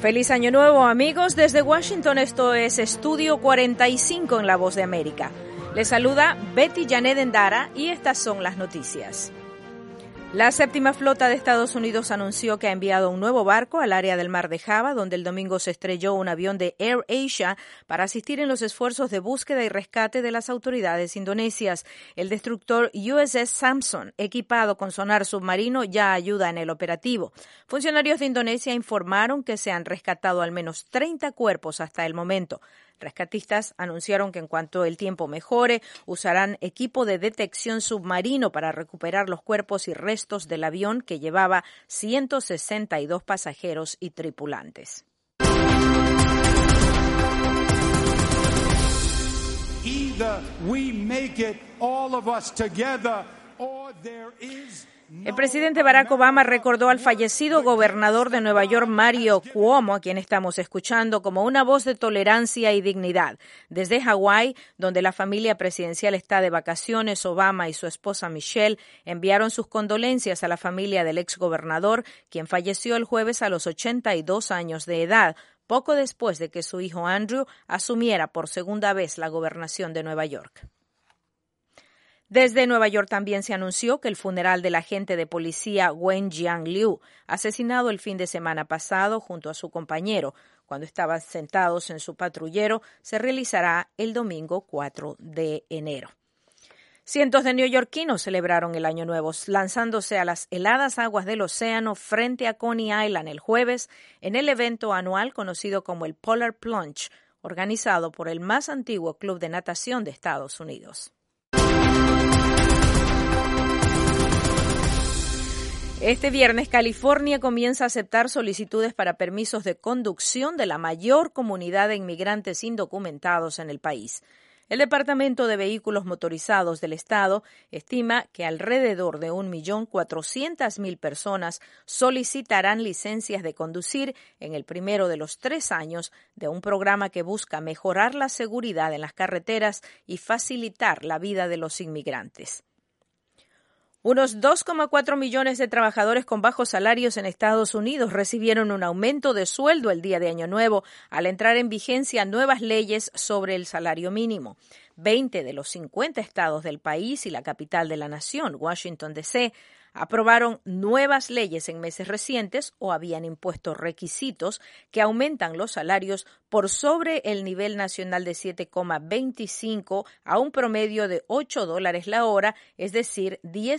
Feliz Año Nuevo, amigos. Desde Washington, esto es Estudio 45 en La Voz de América. Les saluda Betty Janet Endara y estas son las noticias. La séptima flota de Estados Unidos anunció que ha enviado un nuevo barco al área del Mar de Java, donde el domingo se estrelló un avión de Air Asia para asistir en los esfuerzos de búsqueda y rescate de las autoridades indonesias. El destructor USS Samson, equipado con sonar submarino, ya ayuda en el operativo. Funcionarios de Indonesia informaron que se han rescatado al menos 30 cuerpos hasta el momento. Rescatistas anunciaron que en cuanto el tiempo mejore, usarán equipo de detección submarino para recuperar los cuerpos y restos del avión que llevaba 162 pasajeros y tripulantes. Either we make it, all of us together, or there is... El presidente Barack Obama recordó al fallecido gobernador de Nueva York, Mario Cuomo, a quien estamos escuchando, como una voz de tolerancia y dignidad. Desde Hawái, donde la familia presidencial está de vacaciones, Obama y su esposa Michelle enviaron sus condolencias a la familia del exgobernador, quien falleció el jueves a los 82 años de edad, poco después de que su hijo Andrew asumiera por segunda vez la gobernación de Nueva York. Desde Nueva York también se anunció que el funeral del agente de policía Wen Jianliu, asesinado el fin de semana pasado junto a su compañero cuando estaban sentados en su patrullero, se realizará el domingo 4 de enero. Cientos de neoyorquinos celebraron el Año Nuevo, lanzándose a las heladas aguas del océano frente a Coney Island el jueves en el evento anual conocido como el Polar Plunge, organizado por el más antiguo club de natación de Estados Unidos. Este viernes, California comienza a aceptar solicitudes para permisos de conducción de la mayor comunidad de inmigrantes indocumentados en el país. El Departamento de Vehículos Motorizados del Estado estima que alrededor de 1.400.000 personas solicitarán licencias de conducir en el primero de los 3 años de un programa que busca mejorar la seguridad en las carreteras y facilitar la vida de los inmigrantes. Unos 2,4 millones de trabajadores con bajos salarios en Estados Unidos recibieron un aumento de sueldo el día de Año Nuevo al entrar en vigencia nuevas leyes sobre el salario mínimo. 20 de los 50 estados del país y la capital de la nación, Washington, D.C., aprobaron nuevas leyes en meses recientes o habían impuesto requisitos que aumentan los salarios por sobre el nivel nacional de 7,25 a un promedio de $8 la hora, es decir,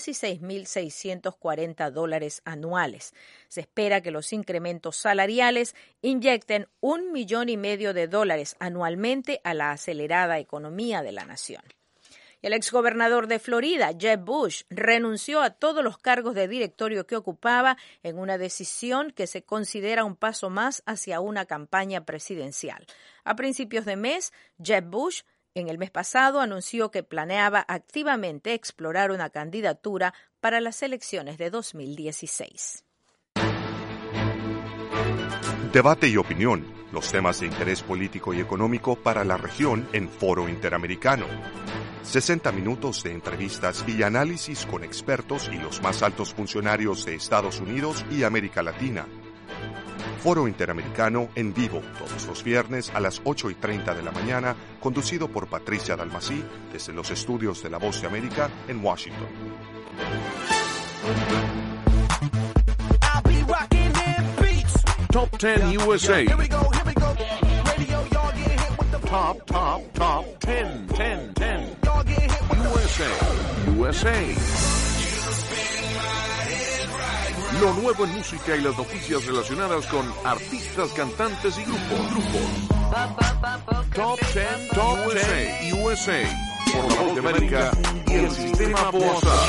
$16.640 anuales. Se espera que los incrementos salariales inyecten $1,5 millones anualmente a la acelerada economía de la nación. El exgobernador de Florida, Jeb Bush, renunció a todos los cargos de directorio que ocupaba en una decisión que se considera un paso más hacia una campaña presidencial. A principios de mes, Jeb Bush, en el mes pasado, anunció que planeaba activamente explorar una candidatura para las elecciones de 2016. Debate y opinión, los temas de interés político y económico para la región en Foro Interamericano. 60 minutos de entrevistas y análisis con expertos y los más altos funcionarios de Estados Unidos y América Latina. Foro Interamericano en vivo todos los viernes a las 8:30 de la mañana, conducido por Patricia Dalmací desde los estudios de La Voz de América en Washington. Top 10 USA. Top 10. USA. Lo nuevo en música y las noticias relacionadas con artistas, cantantes y grupos. Top 10 USA. Por La Voz de América y el Sistema Boazar.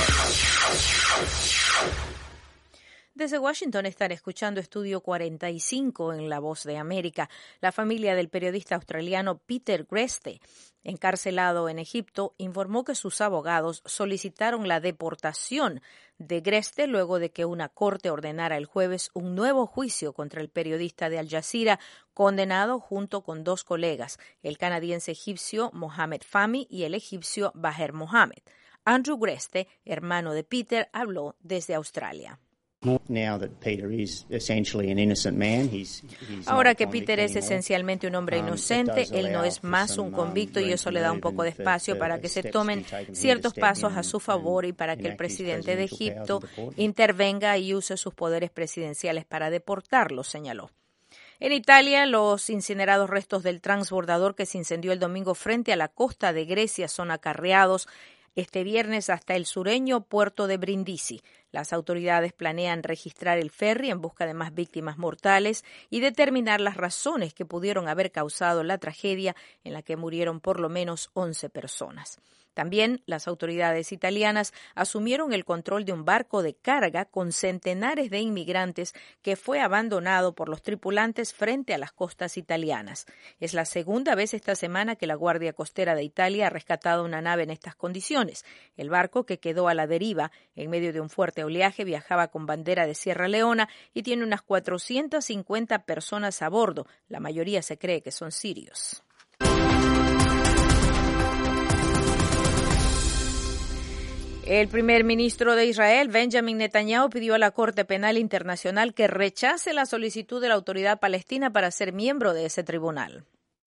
Desde Washington están escuchando Estudio 45 en La Voz de América. La familia del periodista australiano Peter Greste, encarcelado en Egipto, informó que sus abogados solicitaron la deportación de Greste luego de que una corte ordenara el jueves un nuevo juicio contra el periodista de Al Jazeera, condenado junto con 2 colegas, el canadiense egipcio Mohamed Fahmy y el egipcio Baher Mohamed. Andrew Greste, hermano de Peter, habló desde Australia. Ahora que Peter es esencialmente un hombre inocente, él no es más un convicto y eso le da un poco de espacio para que se tomen ciertos pasos a su favor y para que el presidente de Egipto intervenga y use sus poderes presidenciales para deportarlo, señaló. En Italia, los incinerados restos del transbordador que se incendió el domingo frente a la costa de Grecia son acarreados este viernes hasta el sureño puerto de Brindisi. Las autoridades planean registrar el ferry en busca de más víctimas mortales y determinar las razones que pudieron haber causado la tragedia en la que murieron por lo menos 11 personas. También las autoridades italianas asumieron el control de un barco de carga con centenares de inmigrantes que fue abandonado por los tripulantes frente a las costas italianas. Es la segunda vez esta semana que la Guardia Costera de Italia ha rescatado una nave en estas condiciones. El barco, que quedó a la deriva en medio de un fuerte oleaje, viajaba con bandera de Sierra Leona y tiene unas 450 personas a bordo. La mayoría se cree que son sirios. El primer ministro de Israel, Benjamin Netanyahu, pidió a la Corte Penal Internacional que rechace la solicitud de la Autoridad Palestina para ser miembro de ese tribunal.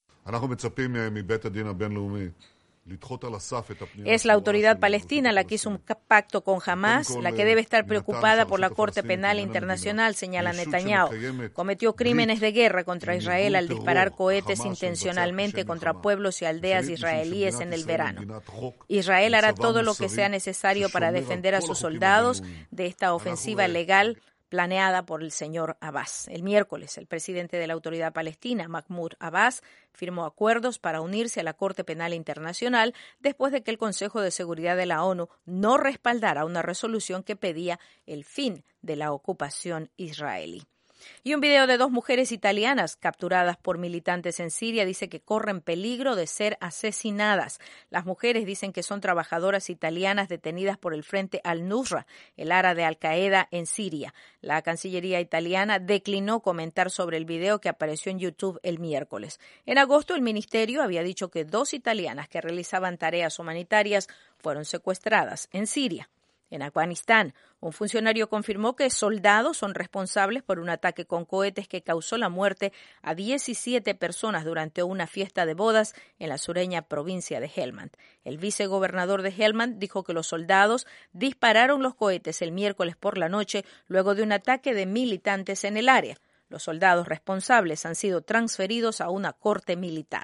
Es la autoridad palestina la que hizo un pacto con Hamás, la que debe estar preocupada por la Corte Penal Internacional, señala Netanyahu. Cometió crímenes de guerra contra Israel al disparar cohetes intencionalmente contra pueblos y aldeas israelíes en el verano. Israel hará todo lo que sea necesario para defender a sus soldados de esta ofensiva legal planeada por el señor Abbas. El miércoles, el presidente de la Autoridad Palestina, Mahmoud Abbas, firmó acuerdos para unirse a la Corte Penal Internacional después de que el Consejo de Seguridad de la ONU no respaldara una resolución que pedía el fin de la ocupación israelí. Y un video de 2 mujeres italianas capturadas por militantes en Siria dice que corren peligro de ser asesinadas. Las mujeres dicen que son trabajadoras italianas detenidas por el Frente al-Nusra, el ala de Al-Qaeda en Siria. La Cancillería italiana declinó comentar sobre el video que apareció en YouTube el miércoles. En agosto, el ministerio había dicho que 2 italianas que realizaban tareas humanitarias fueron secuestradas en Siria. En Afganistán, un funcionario confirmó que soldados son responsables por un ataque con cohetes que causó la muerte a 17 personas durante una fiesta de bodas en la sureña provincia de Helmand. El vicegobernador de Helmand dijo que los soldados dispararon los cohetes el miércoles por la noche luego de un ataque de militantes en el área. Los soldados responsables han sido transferidos a una corte militar.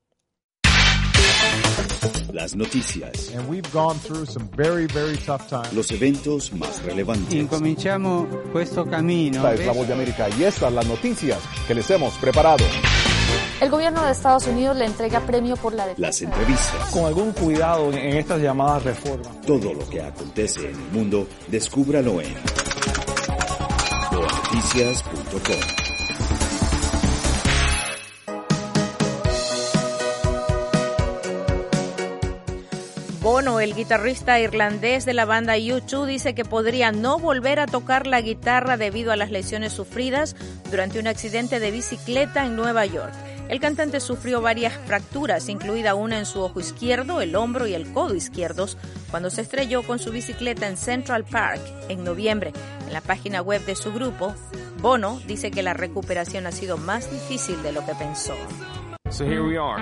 Las noticias. And we've gone through some very, very tough times. Los eventos más relevantes. Incominciamo questo cammino. Esta es La Voz de América y estas las noticias que les hemos preparado. El gobierno de Estados Unidos le entrega premio por la defensa. Las entrevistas. Con algún cuidado en estas llamadas reformas. Todo lo que acontece en el mundo, descúbralo en boanoticias.com. Bono, el guitarrista irlandés de la banda U2, dice que podría no volver a tocar la guitarra debido a las lesiones sufridas durante un accidente de bicicleta en Nueva York. El cantante sufrió varias fracturas, incluida una en su ojo izquierdo, el hombro y el codo izquierdos, cuando se estrelló con su bicicleta en Central Park en noviembre. En la página web de su grupo, Bono dice que la recuperación ha sido más difícil de lo que pensó. So here we are.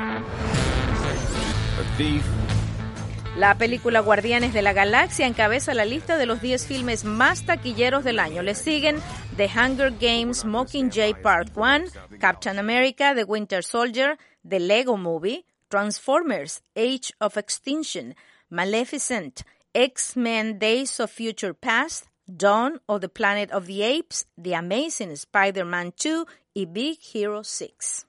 A thief. La película Guardianes de la Galaxia encabeza la lista de los 10 filmes más taquilleros del año. Le siguen The Hunger Games, Mockingjay Part 1, Captain America, The Winter Soldier, The Lego Movie, Transformers, Age of Extinction, Maleficent, X-Men Days of Future Past, Dawn of the Planet of the Apes, The Amazing Spider-Man 2 y Big Hero 6.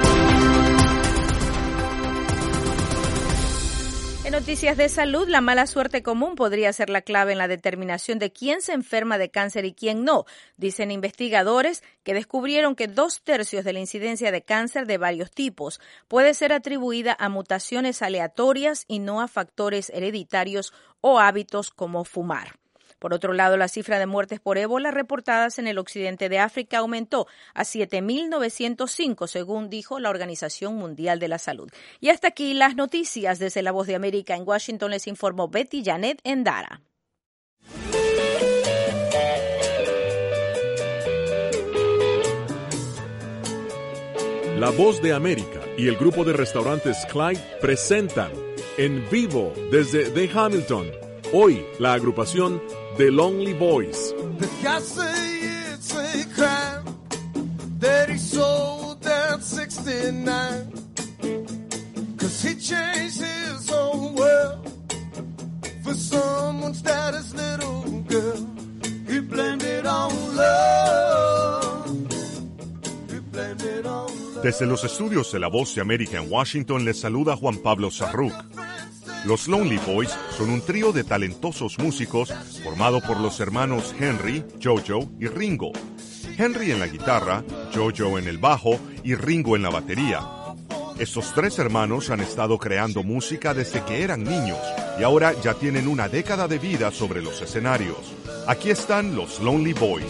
En noticias de salud, la mala suerte común podría ser la clave en la determinación de quién se enferma de cáncer y quién no, dicen investigadores que descubrieron que 2/3 de la incidencia de cáncer de varios tipos puede ser atribuida a mutaciones aleatorias y no a factores hereditarios o hábitos como fumar. Por otro lado, la cifra de muertes por ébola reportadas en el occidente de África aumentó a 7.905, según dijo la Organización Mundial de la Salud. Y hasta aquí las noticias. Desde La Voz de América en Washington les informó Betty Janet Endara. La Voz de América y el grupo de restaurantes Clyde presentan en vivo desde The Hamilton, hoy la agrupación The Lonely Boys. Desde los estudios de La Voz de América en Washington les saluda Juan Pablo Sarruc. Los Lonely Boys son un trío de talentosos músicos formado por los hermanos Henry, Jojo y Ringo. Henry en la guitarra, Jojo en el bajo y Ringo en la batería. Estos tres hermanos han estado creando música desde que eran niños y ahora ya tienen una década de vida sobre los escenarios. Aquí están los Lonely Boys.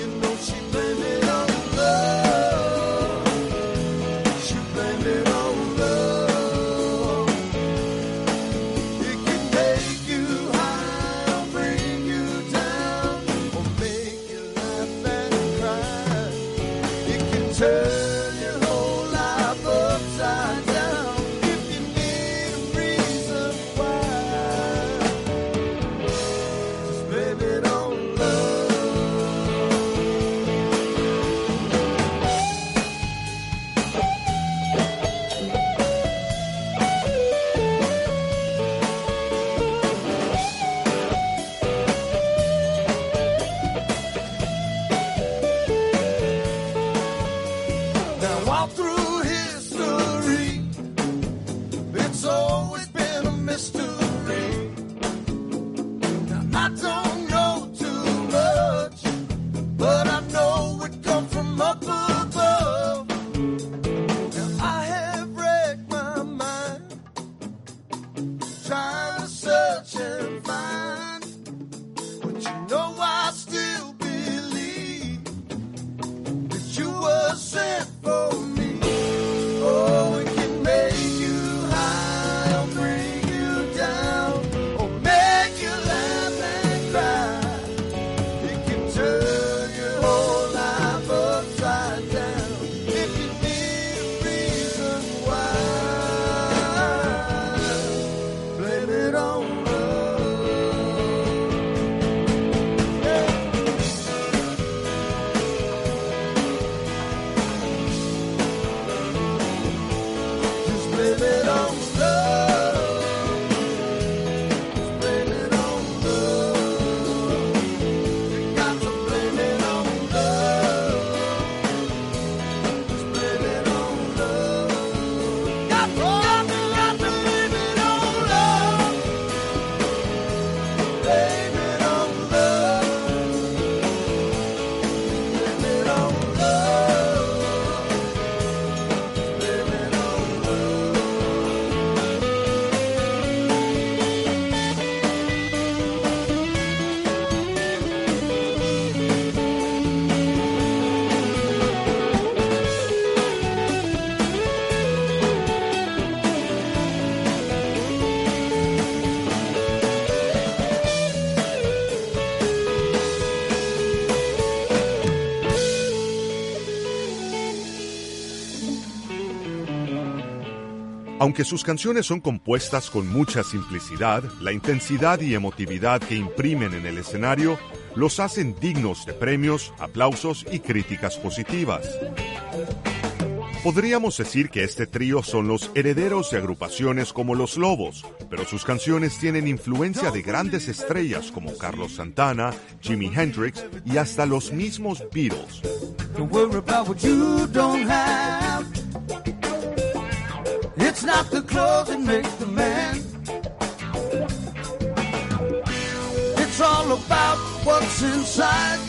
Aunque sus canciones son compuestas con mucha simplicidad, la intensidad y emotividad que imprimen en el escenario los hacen dignos de premios, aplausos y críticas positivas. Podríamos decir que este trío son los herederos de agrupaciones como Los Lobos, pero sus canciones tienen influencia de grandes estrellas como Carlos Santana, Jimi Hendrix y hasta los mismos Beatles. It's not the clothes that make the man. It's all about what's inside.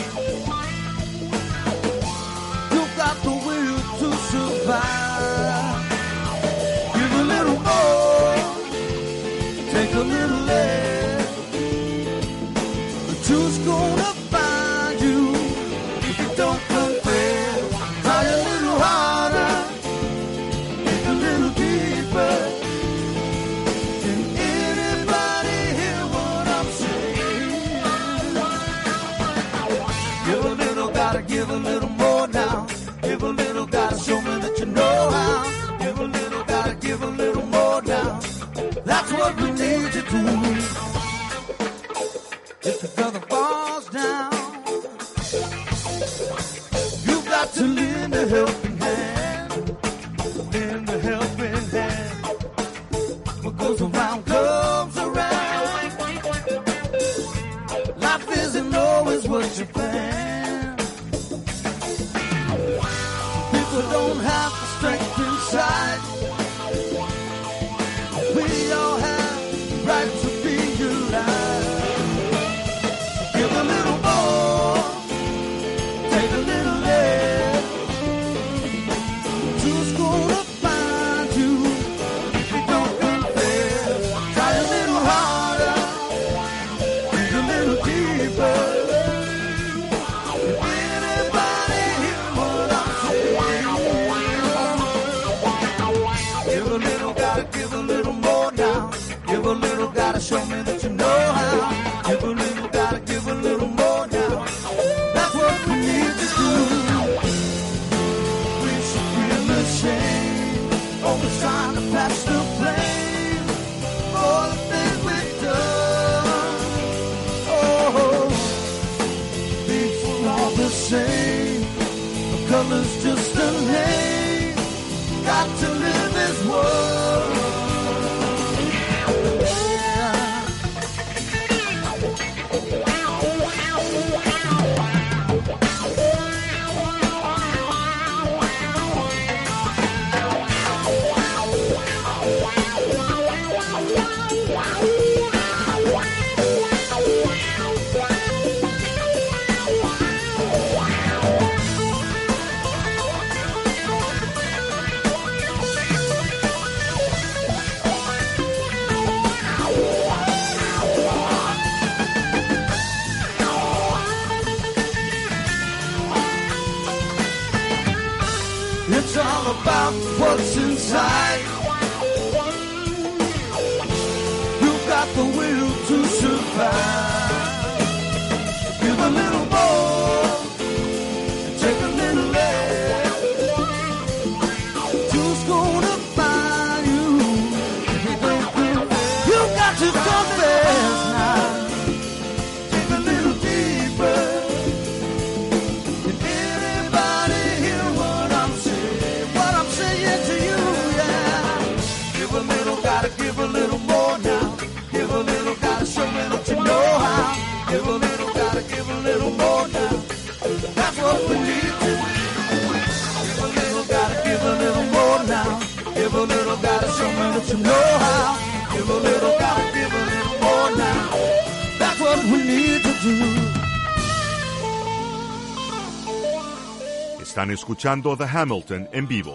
You've got the will to survive. Give a little more, take a little less. The truth's gonna find you if you don't confess. Try a little harder. if the brother falls down, you got to lend a helping hand, lend a helping hand. What goes around comes around. Life isn't always what you plan. People don't have the strength inside. We all have the right to be alive. Give a little more, take a little less. Who's gonna find you if you don't confess? Try a little harder, dig a little deeper. Anybody hear what I'm saying? Give a little, gotta give a little more now. Give a little, gotta show me that you know how. Give a little, gotta give a little more now. That's what we need to do. We should feel ashamed, always trying to pass the blame for the things we've done. Oh, people all the same, the color's just a name. Got to live this world. It's all about what's inside. You've got the will to survive. Give a little more, take a little less. Who's gonna find you if you don't confess? You've got to confess now. Take a little deeper. Did anybody hear what I'm saying? What I'm saying to you, yeah. Give a little, gotta give a little more now. Give a little, gotta show me that you know how. Give a little, gotta give a little more now. That's what we need to do. Give a little, gotta give a little more now. Give a little, gotta show me that you know how. Give a little, gotta give a little more now. That's what we need to do. Están escuchando The Hamilton en vivo.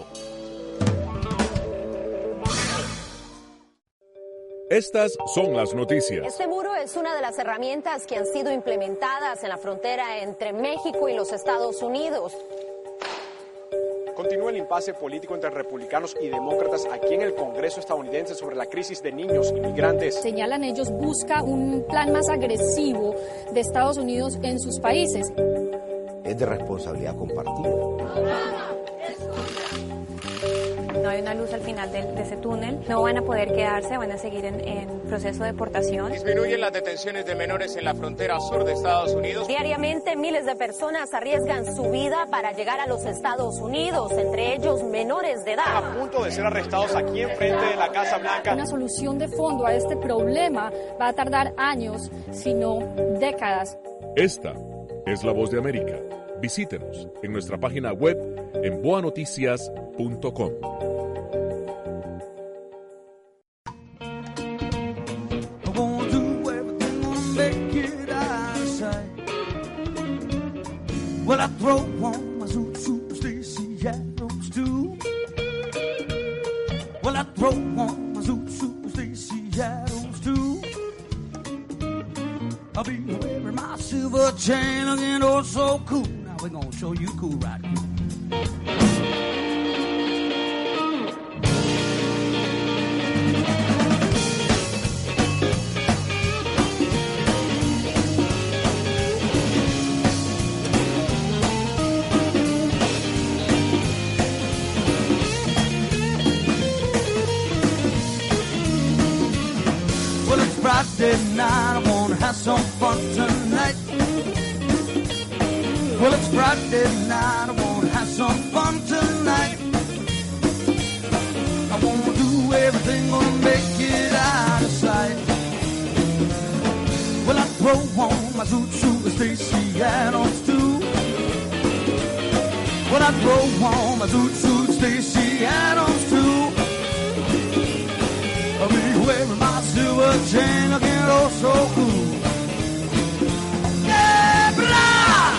Estas son las noticias. Este muro es una de las herramientas que han sido implementadas en la frontera entre México y los Estados Unidos. Continúa el impasse político entre republicanos y demócratas aquí en el Congreso estadounidense sobre la crisis de niños inmigrantes. Señalan ellos, busca un plan más agresivo de Estados Unidos en sus países. Es de responsabilidad compartida. No hay una luz al final de ese túnel. No van a poder quedarse, van a seguir en proceso de deportación. Disminuyen las detenciones de menores en la frontera sur de Estados Unidos. Diariamente miles de personas arriesgan su vida para llegar a los Estados Unidos, entre ellos menores de edad. A punto de ser arrestados aquí enfrente de la Casa Blanca. Una solución de fondo a este problema va a tardar años, si no décadas. Esta es La Voz de América. Visítenos en nuestra página web en boanoticias.com. Well, I throw on my Zoo Stacy Adams too. Well, I throw on my Zoo Stacy Adams too. I'll be wearing my silver chain looking oh so cool. Now we're gonna show you cool right here. Friday night, I wanna have some fun tonight. Well, it's Friday night, I wanna have some fun tonight. I wanna do everything, gonna make it out of sight. Well, I throw on my zoot suit and Stacey Adams too. Well, I throw on my zoot suit, Stacey Adams too. I'll be wearing my silver chain looking oh so cool. Yeah, blah!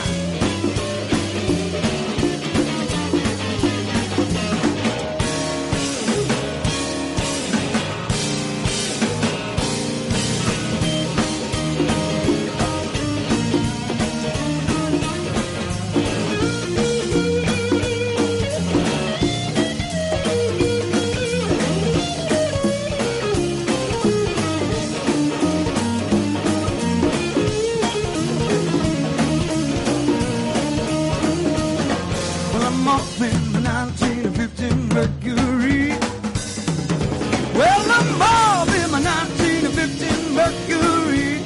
Mercury. Well, I'm all in my 1915 Mercury.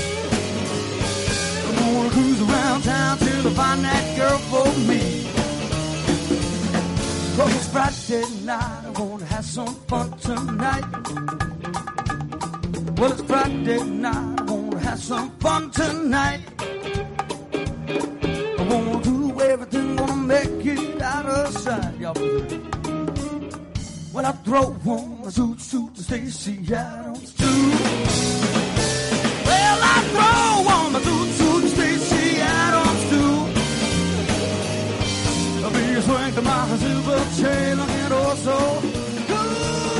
I'm gonna cruise around town till I find that girl for me. 'Cause it's Friday night, I wanna have some fun tonight. Well, it's Friday night, I wanna have some fun tonight. I wanna do everything, gonna make it out of sight. Y'all believe it? Well, I throw on my zoot suit to Stacey Adams too. Well, I throw on my zoot suit to Stacey Adams too. I'll be a swing to my silver chain looking oh so good.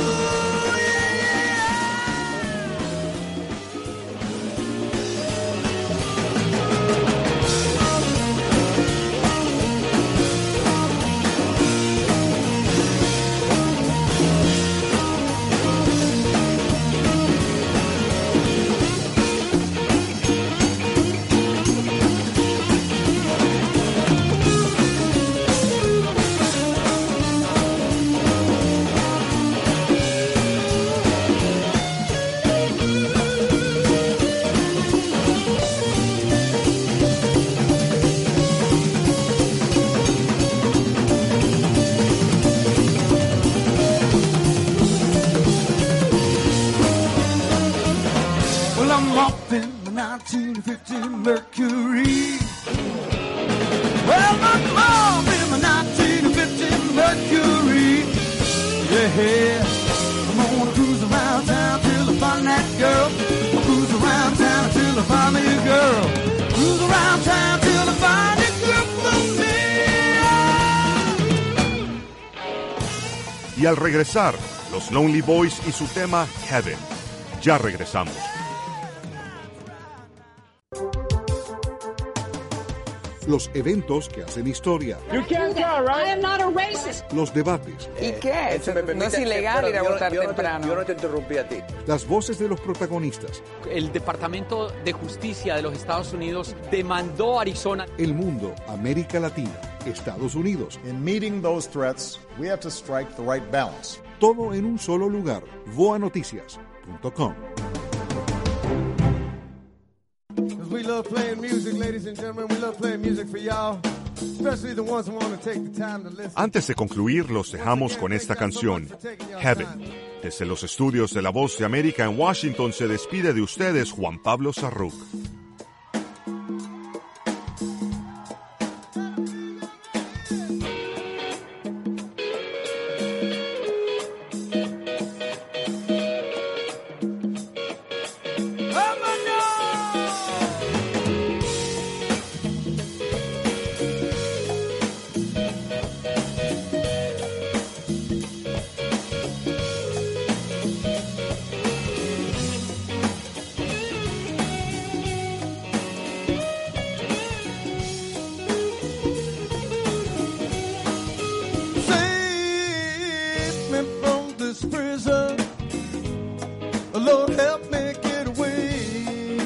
I'm off in the 1915 Mercury. Well, I'm off in the 1915 Mercury. Yeah, I'm gonna cruise around town till I find that girl. I'll cruise around town till I find me a girl. Cruise around town till I find a girl for me. Y al regresar, los Lonely Boys y su tema Heaven. Ya regresamos. Los eventos que hacen historia. You can't tell, right? I am not a racist. Los debates. ¿Y qué? No es ilegal ir a votar temprano. Yo no te interrumpí a ti. Las voces de los protagonistas. El Departamento de Justicia de los Estados Unidos demandó a Arizona. El mundo, América Latina, Estados Unidos. In meeting those threats, we have to strike the right balance. Todo en un solo lugar. voanoticias.com. We love playing music, ladies and gentlemen. We love playing music for y'all, especially the ones who want to take the time to listen. Antes de concluir, los dejamos con esta canción, Heaven. Desde los estudios de La Voz de América en Washington se despide de ustedes Juan Pablo Sarruc. Lord, help me get away.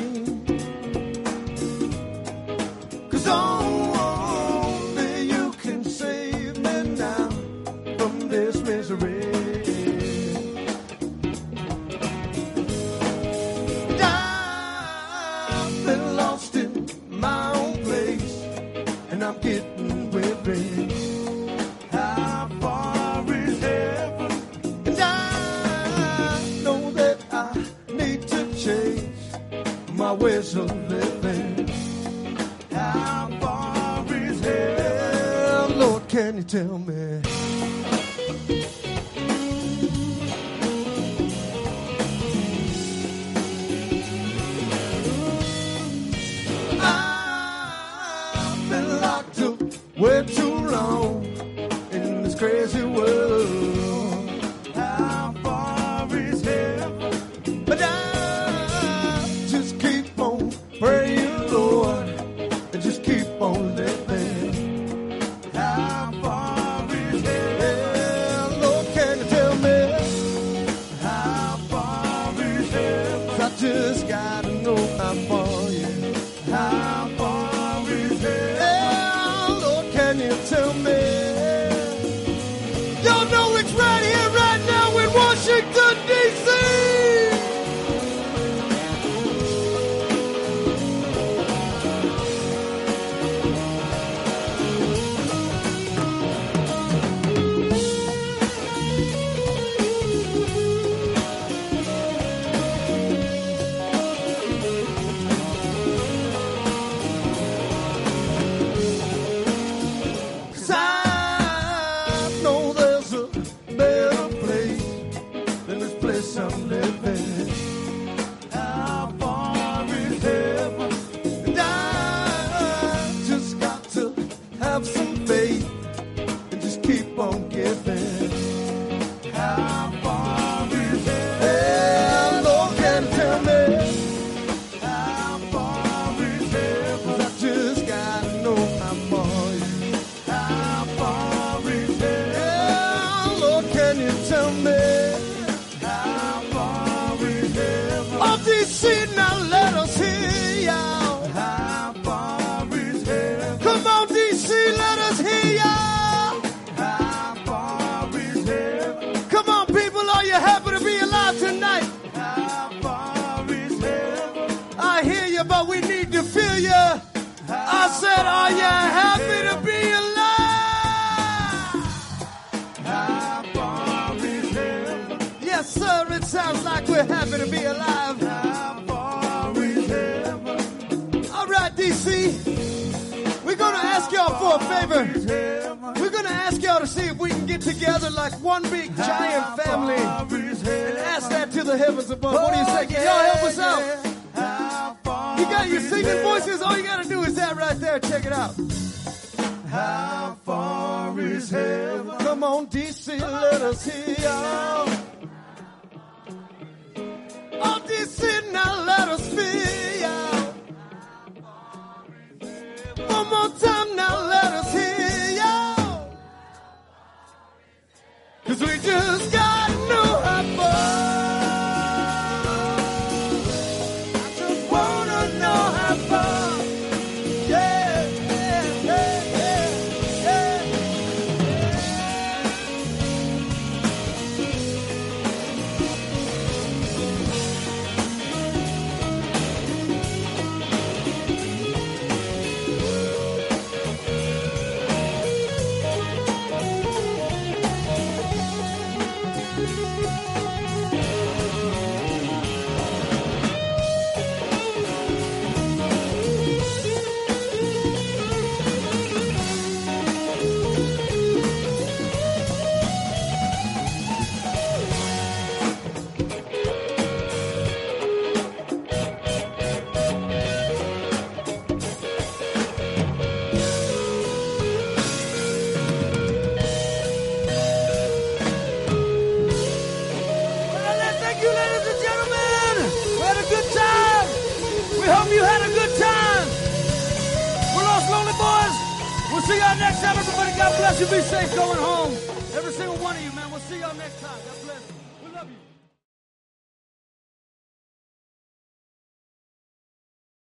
'Cause only you can save me now from this misery. getting weary. How far is heaven? And I know that I need to change my ways of living. How far is heaven? Lord, can you tell me? I've been locked up way too long in this crazy world. How far is heaven? But I just keep on praying, Lord, and just keep on living. How far is heaven? Lord, can you tell me? How far is heaven? 'Cause I just gotta know how far, yeah. How far is heaven? Lord, can you tell me? Y'all know it's right here, right now in Washington, D.C. But we need to feel you. I said, are you happy to be alive? How far is heaven? Yes, sir, it sounds like we're happy to be alive. How far is heaven? All right, D.C., we're going to ask y'all for a favor. We're going to ask y'all to see if we can get together like one big giant family and ask that to the heavens above. What do you say? Can y'all help us out? You got your singing voices, all you gotta do is that right there, check it out. How far is heaven? Come on, D.C., let us hear y'all. Oh, D.C., now let us feel y'all. One more time, now let us hear y'all. 'Cause we just gotta know how far. We'll see y'all next time, everybody. God bless you. Be safe going home. Every single one of you, man. We'll see y'all next time. God bless you. We love you.